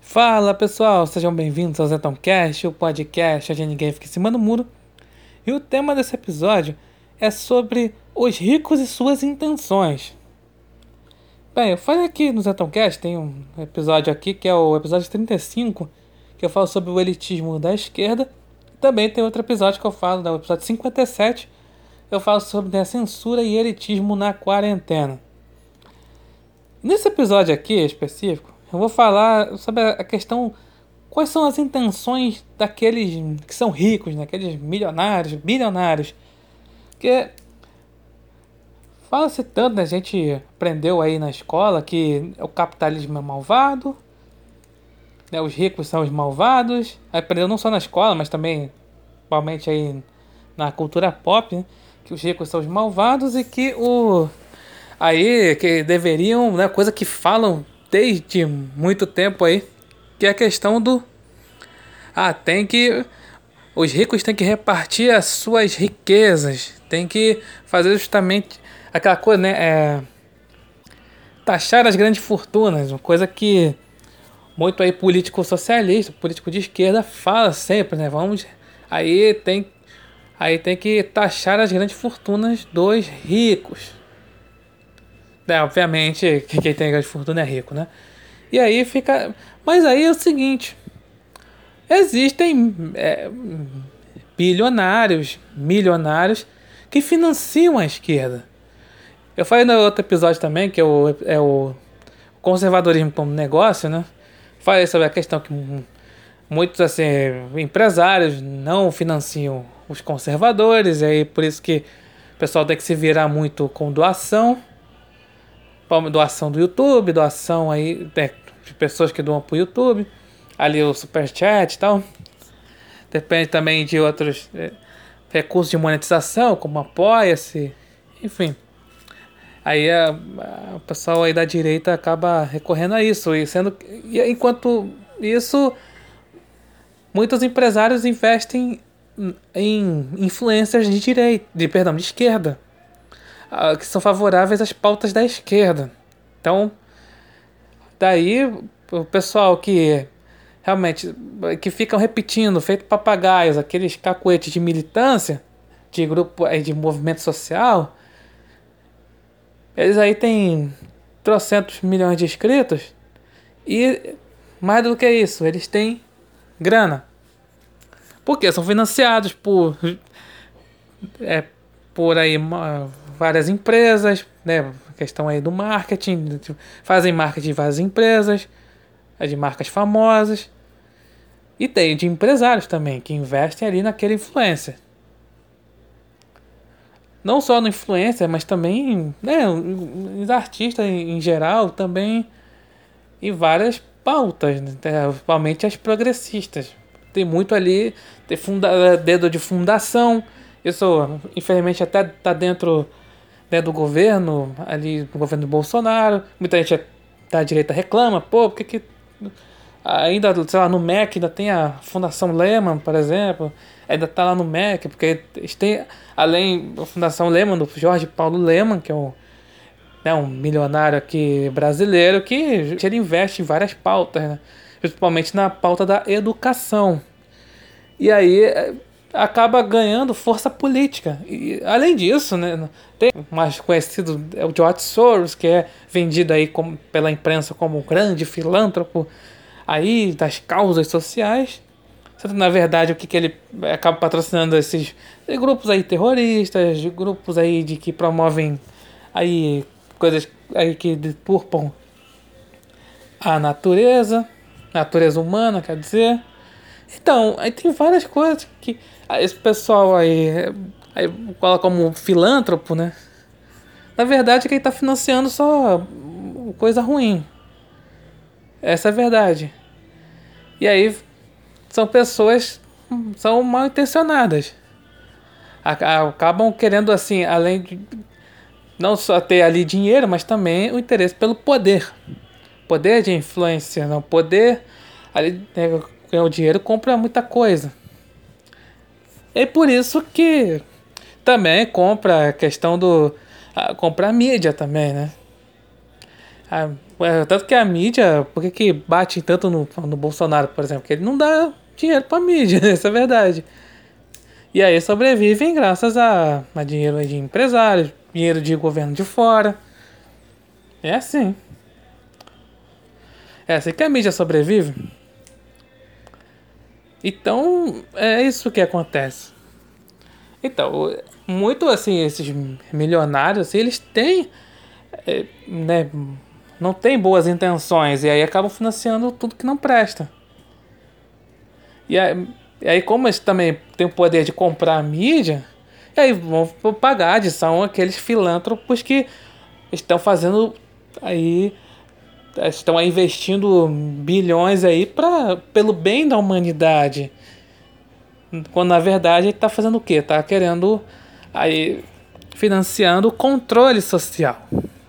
Fala pessoal, sejam bem-vindos ao Zetoncast, o podcast onde ninguém fica em cima do muro. E o tema desse episódio é sobre os ricos e suas intenções. Bem, eu falei aqui no Zetoncast, tem um episódio aqui que é o episódio 35, que eu falo sobre o elitismo da esquerda. E também tem outro episódio que eu falo, o episódio 57, eu falo sobre a censura e elitismo na quarentena. Nesse episódio aqui específico, eu vou falar sobre a questão: quais são as intenções daqueles que são ricos, daqueles milionários, bilionários. Porque fala-se tanto, né? A gente aprendeu aí na escola que o capitalismo é malvado, né? Os ricos são os malvados. Aprendeu não só na escola, mas também, principalmente aí na cultura pop, né? Que os ricos são os malvados e que que deveriam, né, coisa que falam desde muito tempo aí, que é a questão do tem que os ricos têm que repartir as suas riquezas, tem que fazer justamente aquela coisa, né, taxar as grandes fortunas, uma coisa que muito aí político socialista, político de esquerda fala sempre, né, aí tem aí tem que taxar as grandes fortunas dos ricos. Obviamente, quem tem grande fortuna é rico, né? E aí fica. Mas aí é o seguinte: existem bilionários, milionários que financiam a esquerda. Eu falei no outro episódio também, que é o conservadorismo como negócio, né? Falei sobre a questão que muitos assim, empresários não financiam os conservadores, e aí por isso que o pessoal tem que se virar muito com doação do YouTube, doação aí de pessoas que doam pro YouTube, ali o Superchat e tal. Depende também de outros recursos de monetização, como Apoia-se, enfim. Aí o pessoal aí da direita acaba recorrendo a isso, enquanto isso, muitos empresários investem em influências de de esquerda, que são favoráveis às pautas da esquerda. Então, daí o pessoal que realmente que ficam repetindo, feito papagaios, aqueles cacuetes de militância, de grupo de movimento social, eles aí têm trocentos milhões de inscritos e mais do que isso, eles têm grana. Porque são financiados por aí várias empresas, né? A questão aí do marketing, fazem marketing de várias empresas, de marcas famosas. E tem de empresários também, que investem ali naquele influencer. Não só no influencer, mas também, né, os artistas em geral, também em várias pautas, né? Principalmente as progressistas. Tem muito ali, tem dedo de fundação. Isso, infelizmente, até tá dentro, né, do governo, ali do governo do Bolsonaro. Muita gente da direita reclama, pô, por que ainda, sei lá, no MEC ainda tem a Fundação Lehman, por exemplo, ainda tá lá no MEC, porque eles têm, além da Fundação Lehman, do Jorge Paulo Lehman, que é um milionário aqui brasileiro, que ele investe em várias pautas, né? Principalmente na pauta da educação. E aí acaba ganhando força política. E além disso, né, tem o mais conhecido é o George Soros, que é vendido aí pela imprensa como um grande filântropo aí das causas sociais. Na verdade, o que ele acaba patrocinando esses grupos aí terroristas, grupos aí de que promovem aí coisas aí que deturpam a natureza humana, quer dizer. Então, aí tem várias coisas que esse pessoal aí coloca como filântropo, né? Na verdade, quem está financiando só coisa ruim. Essa é a verdade. E aí são pessoas são mal intencionadas. Acabam querendo, assim, além de não só ter ali dinheiro, mas também o interesse pelo poder. Poder de influência, não poder ali, o dinheiro compra muita coisa. É por isso que também compra a questão do compra a mídia também, né? Tanto que a mídia, por que bate tanto no Bolsonaro, por exemplo? Porque ele não dá dinheiro pra mídia, essa é a verdade. E aí sobrevivem graças a dinheiro de empresários, dinheiro de governo de fora. É assim. É assim que a mídia sobrevive. Então, é isso que acontece. Então, muito assim, esses milionários, assim, eles têm, né, não têm boas intenções e aí acabam financiando tudo que não presta. E aí como eles também têm o poder de comprar a mídia, e aí vão pagar, são aqueles filântropos que estão fazendo aí, estão aí investindo bilhões aí pelo bem da humanidade. Quando na verdade ele está fazendo o quê? Está querendo aí financiando o controle social.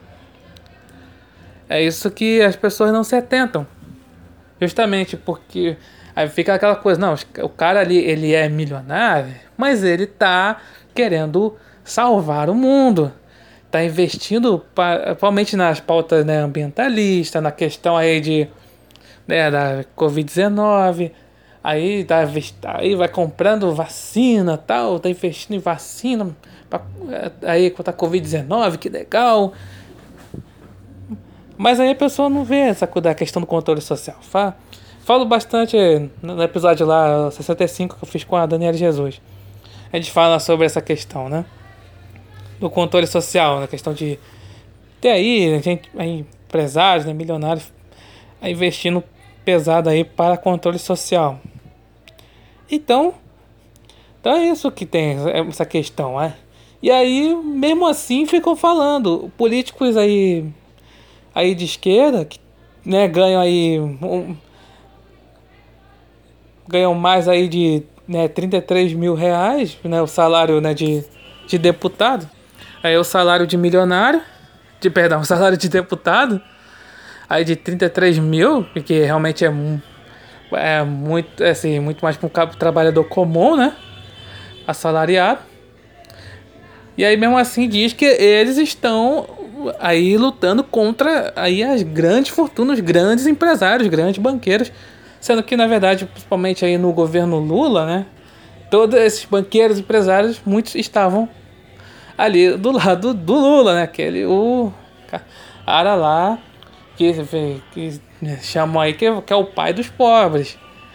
É isso que as pessoas não se atentam. Justamente porque aí fica aquela coisa, não, o cara ali ele é milionário, mas ele tá querendo salvar o mundo. Tá investindo principalmente nas pautas, né, ambientalistas, na questão aí da Covid-19. Aí vai comprando vacina, tal, tá investindo em vacina aí contra a Covid-19, que legal. Mas aí a pessoa não vê essa da questão do controle social. Falo bastante no episódio lá, 65, que eu fiz com a Daniela Jesus. A gente fala sobre essa questão, né? Do controle social, na questão de ter aí, aí empresários, né, milionários, aí investindo pesado aí para controle social. Então é isso que tem essa questão, né? E aí, mesmo assim, ficam falando. Políticos aí de esquerda, que, né, ganham mais aí de, né, 33 mil reais, né, o salário, né, de deputado. Aí o salário de milionário, o salário de deputado, aí de 33 mil, que realmente é muito, assim, muito mais para um trabalhador comum, né, assalariado. E aí mesmo assim diz que eles estão aí lutando contra aí as grandes fortunas, os grandes empresários, os grandes banqueiros, sendo que na verdade, principalmente aí no governo Lula, né, todos esses banqueiros, empresários, muitos estavam ali do lado do Lula, né, o cara lá que chamam aí que é o pai dos pobres.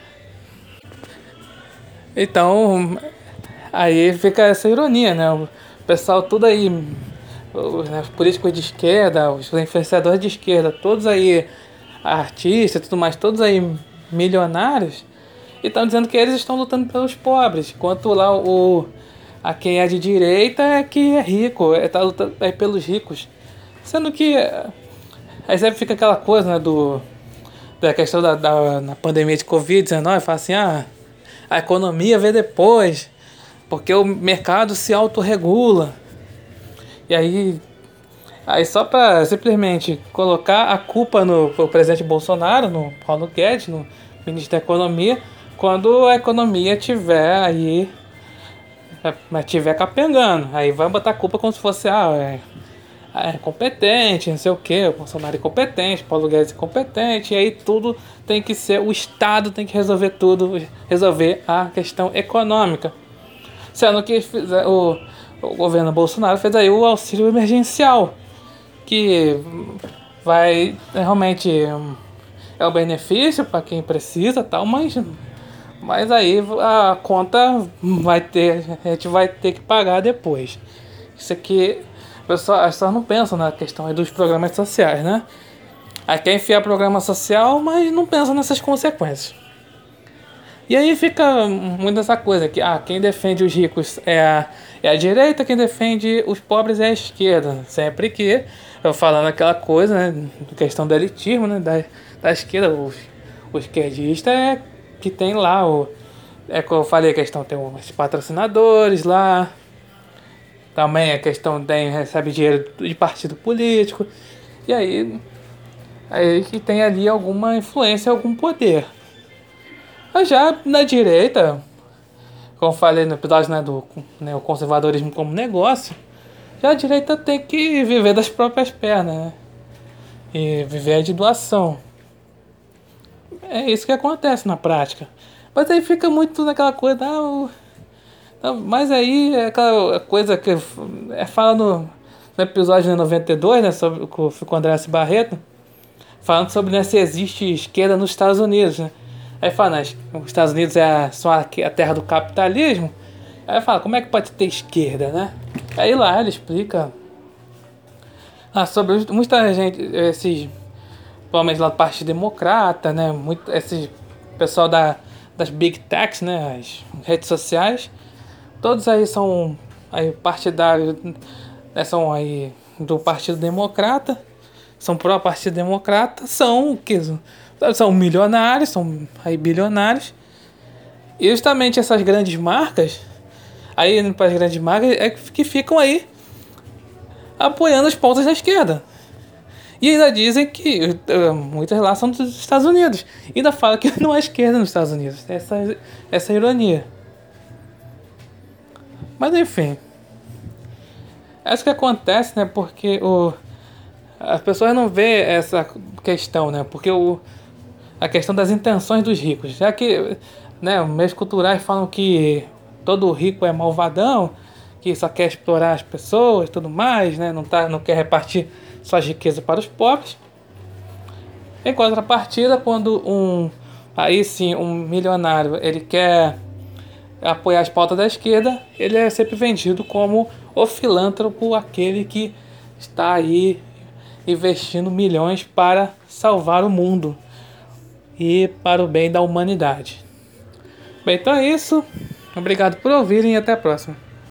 Então, aí fica essa ironia, né? O pessoal tudo aí, os políticos de esquerda, os influenciadores de esquerda, todos aí, artistas e tudo mais, todos aí milionários, e estão dizendo que eles estão lutando pelos pobres, enquanto lá a quem é de direita é que é rico, tá lutando aí pelos ricos. Sendo que aí sempre fica aquela coisa, né, da questão na pandemia de Covid-19, fala assim, a economia vê depois, porque o mercado se autorregula. E aí só para simplesmente colocar a culpa no presidente Bolsonaro, no Paulo Guedes, no ministro da Economia, quando a economia tiver capengando. Aí vai botar a culpa como se fosse é competente, não sei o que, o Bolsonaro é competente, o Paulo Guedes é competente, e aí tudo tem que ser, o Estado tem que resolver tudo, resolver a questão econômica. Sendo que o governo Bolsonaro fez aí o auxílio emergencial, que vai realmente é um benefício para quem precisa, tal, mas aí a conta a gente vai ter que pagar depois. Isso aqui, as pessoas não pensam na questão aí dos programas sociais, né? Aí quer enfiar programa social, mas não pensa nessas consequências. E aí fica muito essa coisa que quem defende os ricos é a direita, quem defende os pobres é a esquerda. Sempre que eu falando aquela coisa, né, questão do elitismo, né, da esquerda, o esquerdista é que tem lá que eu falei, a questão tem os patrocinadores lá, também a questão recebe dinheiro de partido político, e aí que tem ali alguma influência, algum poder. Mas já na direita, como eu falei no episódio, né, o conservadorismo como negócio, já a direita tem que viver das próprias pernas, né? e viver de doação. É isso que acontece na prática. Mas aí fica muito naquela coisa, mas aí é aquela coisa que fala no episódio 92, né, sobre, com o André Barreto, falando sobre, né, se existe esquerda nos Estados Unidos, né? Aí fala, né, os Estados Unidos são a terra do capitalismo. Aí fala, como é que pode ter esquerda, né? Aí lá ele explica sobre muita gente, provavelmente lá do Partido Democrata, né? Muito, esse pessoal das Big Techs, né? As redes sociais. Todos aí são aí partidários, né? São aí do Partido Democrata. São pró-Partido Democrata. São milionários, são aí bilionários. E justamente essas grandes marcas, aí para as grandes marcas, é que ficam aí apoiando as pautas da esquerda. E ainda dizem que muitas lá são dos Estados Unidos. E ainda fala que não há esquerda nos Estados Unidos. Essa ironia. Mas enfim. É isso que acontece, né? Porque as pessoas não vê essa questão, né? Porque a questão das intenções dos ricos. Já que, né, os meios culturais falam que todo rico é malvadão, que só quer explorar as pessoas e tudo mais, né? Não quer repartir suas riquezas para os pobres. Em contrapartida, quando um milionário, ele quer apoiar as pautas da esquerda, ele é sempre vendido como o filântropo, aquele que está aí investindo milhões para salvar o mundo e para o bem da humanidade. Bem, então é isso. Obrigado por ouvirem e até a próxima.